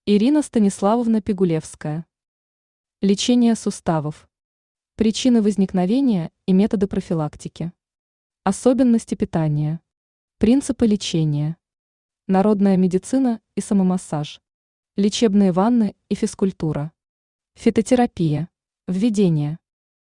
Ирина Станиславовна Пигулевская. Лечение суставов. Причины возникновения и методы профилактики. Особенности питания. Принципы лечения. Народная медицина и самомассаж. Лечебные ванны и физкультура. Фитотерапия. Введение.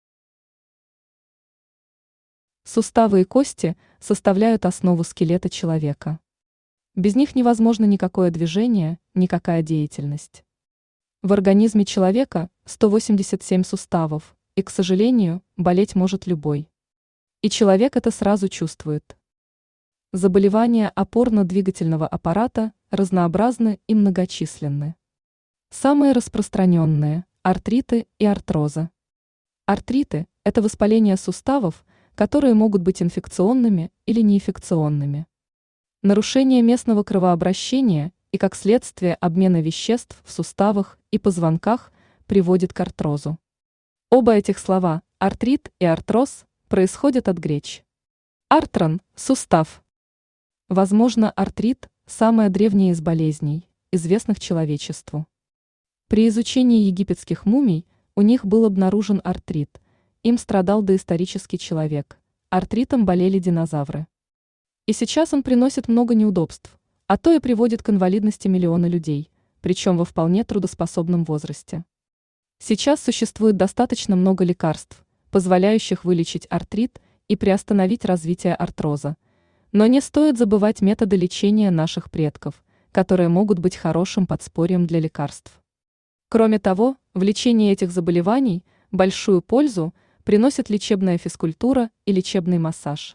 Суставы и кости составляют основу скелета человека. Без них невозможно никакое движение, никакая деятельность. В организме человека 187 суставов, и, к сожалению, болеть может любой. И человек это сразу чувствует. Заболевания опорно-двигательного аппарата разнообразны и многочисленны. Самые распространенные – артриты и артрозы. Артриты – это воспаление суставов, которые могут быть инфекционными или неинфекционными. Нарушение местного кровообращения и, как следствие, обмена веществ в суставах и позвонках приводит к артрозу. Оба этих слова – артрит и артроз – происходят от греч. Артрон – сустав. Возможно, артрит – самая древняя из болезней, известных человечеству. При изучении египетских мумий у них был обнаружен артрит, им страдал доисторический человек, артритом болели динозавры. И сейчас он приносит много неудобств, а то и приводит к инвалидности миллионы людей, причем во вполне трудоспособном возрасте. Сейчас существует достаточно много лекарств, позволяющих вылечить артрит и приостановить развитие артроза. Но не стоит забывать методы лечения наших предков, которые могут быть хорошим подспорьем для лекарств. Кроме того, в лечении этих заболеваний большую пользу приносит лечебная физкультура и лечебный массаж.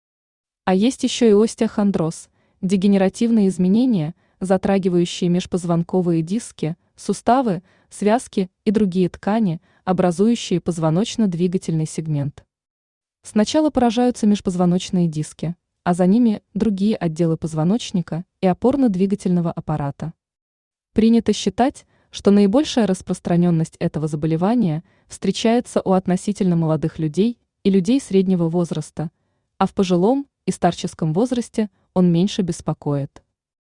А есть еще и остеохондроз, дегенеративные изменения, затрагивающие межпозвонковые диски, суставы, связки и другие ткани, образующие позвоночно-двигательный сегмент. Сначала поражаются межпозвоночные диски, а за ними другие отделы позвоночника и опорно-двигательного аппарата. Принято считать, что наибольшая распространенность этого заболевания встречается у относительно молодых людей и людей среднего возраста, а в пожилом и старческом возрасте он меньше беспокоит.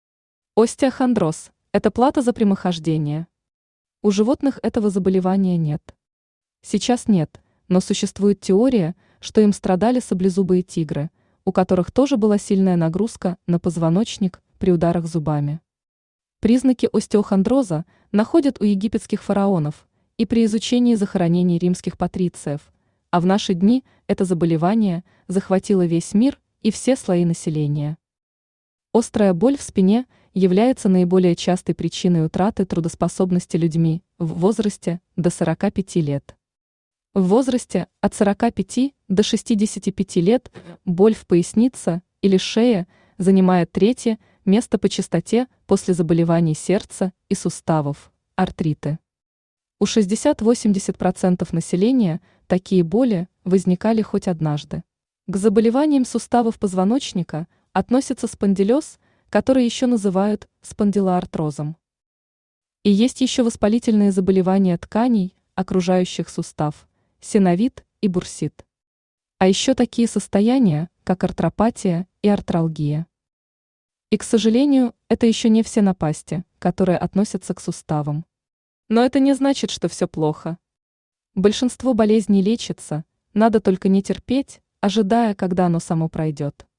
Остеохондроз – это плата за прямохождение. У животных этого заболевания нет. Сейчас нет, но существует теория, что им страдали саблезубые тигры, у которых тоже была сильная нагрузка на позвоночник при ударах зубами. Признаки остеохондроза находят у египетских фараонов и при изучении захоронений римских патрициев, а в наши дни это заболевание захватило весь мир и все слои населения. Острая боль в спине является наиболее частой причиной утраты трудоспособности людьми в возрасте до 45 лет. В возрасте от 45 до 65 лет боль в пояснице или шее занимает третье место по частоте после заболеваний сердца и суставов, артриты. У 60–80% населения такие боли возникали хоть однажды. К заболеваниям суставов позвоночника относится спондилез, который еще называют спондилоартрозом. И есть еще воспалительные заболевания тканей, окружающих сустав, синовит и бурсит. А еще такие состояния, как артропатия и артралгия. И, к сожалению, это еще не все напасти, которые относятся к суставам. Но это не значит, что все плохо. Большинство болезней лечится, надо только не терпеть, ожидая, когда оно само пройдет.